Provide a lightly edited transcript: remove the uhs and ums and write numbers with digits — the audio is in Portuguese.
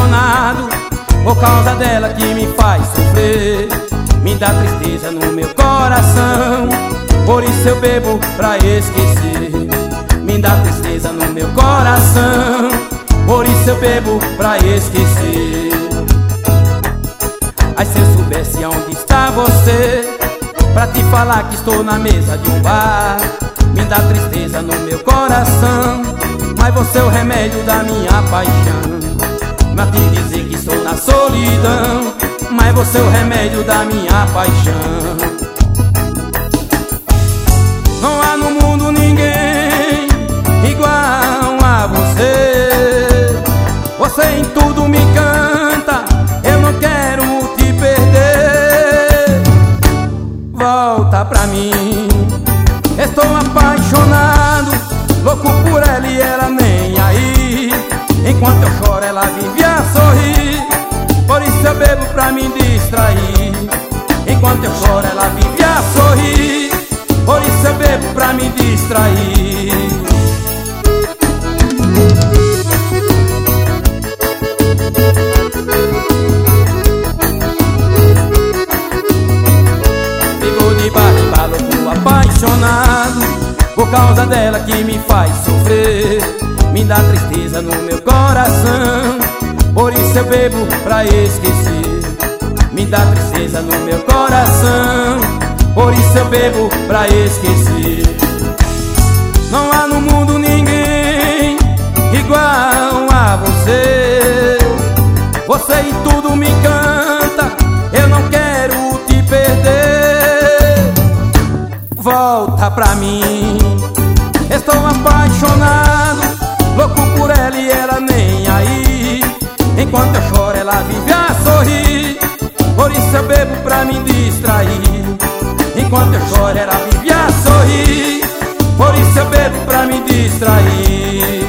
apaixonado por causa dela que me faz sofrer. Me dá tristeza no meu coração, por isso eu bebo pra esquecer. Me dá tristeza no meu coração, por isso eu bebo pra esquecer. Ai, se eu soubesse onde está você, pra te falar que estou na mesa de um bar. Me dá tristeza no meu coração, mas você é o remédio da minha paixão. Pra te dizer que estou na solidão, mas você é o remédio da minha paixão. Não há no mundo ninguém igual a você. Você em tudo me canta, eu não quero te perder. Volta pra mim, estou apaixonado, louco por ela e ela nem aí. Enquanto eu choro ela vive a sorrir, por isso eu bebo pra me distrair. Enquanto eu choro ela vive a sorrir, por isso eu bebo pra me distrair. Fico de barra em balo, louco apaixonado por causa dela que me faz sofrer. Me dá tristeza no meu coração, por isso eu bebo pra esquecer. Me dá tristeza no meu coração, por isso eu bebo pra esquecer. Não há no mundo ninguém igual a você. Você em tudo me canta, eu não quero te perder. Volta pra mim, estou apaixonado, louco por ela e ela nem aí. Enquanto eu choro ela vive a sorrir, por isso eu bebo pra me distrair. Enquanto eu choro ela vive a sorrir, por isso eu bebo pra me distrair.